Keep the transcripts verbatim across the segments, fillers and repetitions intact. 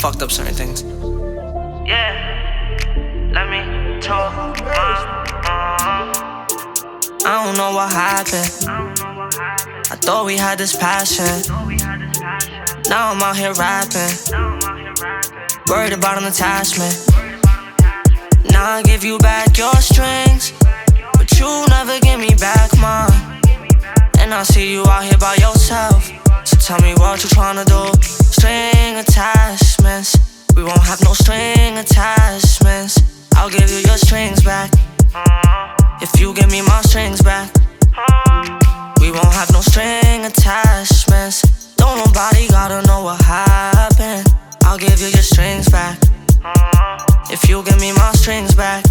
fucked up certain things. Yeah, let me talk my uh, I don't know what happened. I thought we had this passion. Now I'm out here rapping, worried about an attachment. Now I give you back your strings, but you never give me back mine. And I see you out here by yourself, so tell me what you tryna do. String attachments, we won't have no string attachments. I'll give you your strings back if you give me my strings back. We won't have no string attachments. Don't nobody gotta know what happened. I'll give you your strings back if you give me my strings back.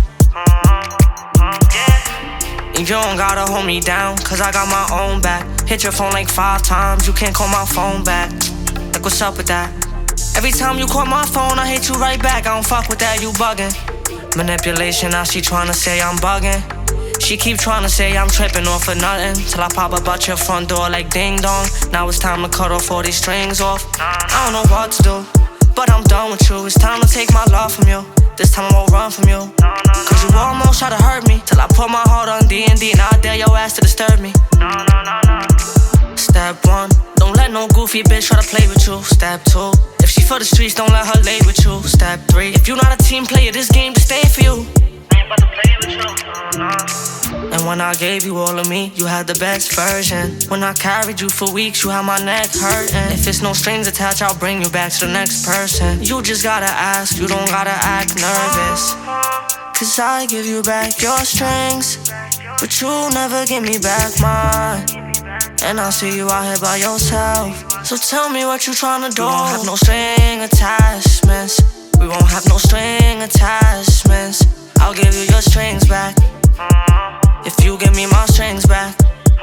And you don't gotta hold me down, cause I got my own back. Hit your phone like five times, you can't call my phone back. Like what's up with that? Every time you call my phone, I hit you right back. I don't fuck with that, you bugging. Manipulation, now she tryna say I'm bugging. She keep tryna say I'm tripping off for nothing, till I pop up out your front door like ding dong. Now it's time to cut off all these strings off. I don't know what to do, but I'm done with you. It's time to take my love from you. This time I won't run from you, cause you almost tried to hurt me, till I put my heart on D and D. Now I dare your ass to disturb me. Step one, don't let no goofy bitch try to play with you. Step two, if she for the streets, don't let her lay with you. Step three, if you not a team player, this game just ain't for you. And when I gave you all of me, you had the best version. When I carried you for weeks, you had my neck hurting. If it's no strings attached, I'll bring you back to the next person. You just gotta ask, you don't gotta act nervous, cause I give you back your strings, but you never give me back mine. And I see you out here by yourself, so tell me what you tryna do. We won't have no string attachments. We won't have no string attachments. I'll give you your strings back if you give me my strings back.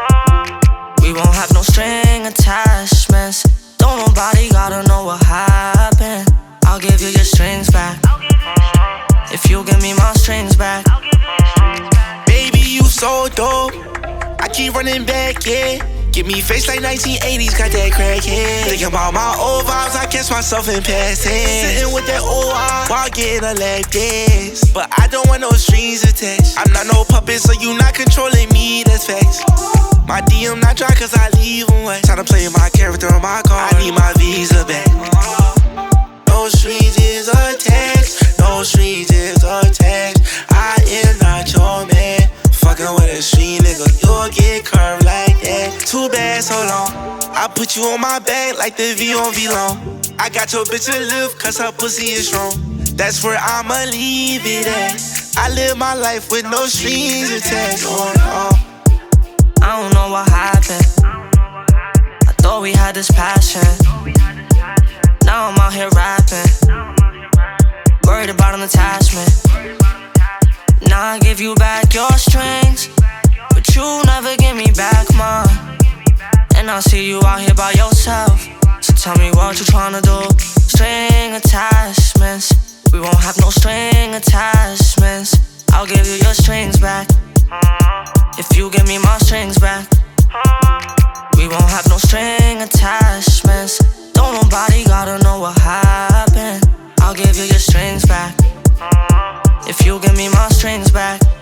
We won't have no string attachments. Don't nobody gotta know what happened. I'll give you your strings back if you give me my strings back. Baby, you so dope, I keep running back, yeah. Give me face like nineteen eighties, got that crackhead. Thinking about my old vibes, I catch myself in past tense. Sitting with that old eye while getting a lap dance. But I don't want no strings attached. I'm not no puppet, so you not controlling me, that's facts. My D M not dry cause I leave them wet. Tryna play my character on my car, I need my visa back. No strings is attached, no strings is attached. I am not your man. Fucking with a street nigga, you'll get curved like that. Too bad, so long. I put you on my back like the V on V-Long. I got your bitch to live cause her pussy is strong. That's where I'ma leave it at. I live my life with no strings attached. Oh, no. I don't know what happened. I thought we had this passion. Now I'm out here rapping, worried about an attachment. Now I give you back your strings, but you never give me back mine. And I see you out here by yourself, so tell me what you tryna do. String attachments, we won't have no string attachments. I'll give you your strings back if you give me my strings back. We won't have no string attachments. Don't nobody gotta know what happened. I'll give you your strings back if you give me my strings back.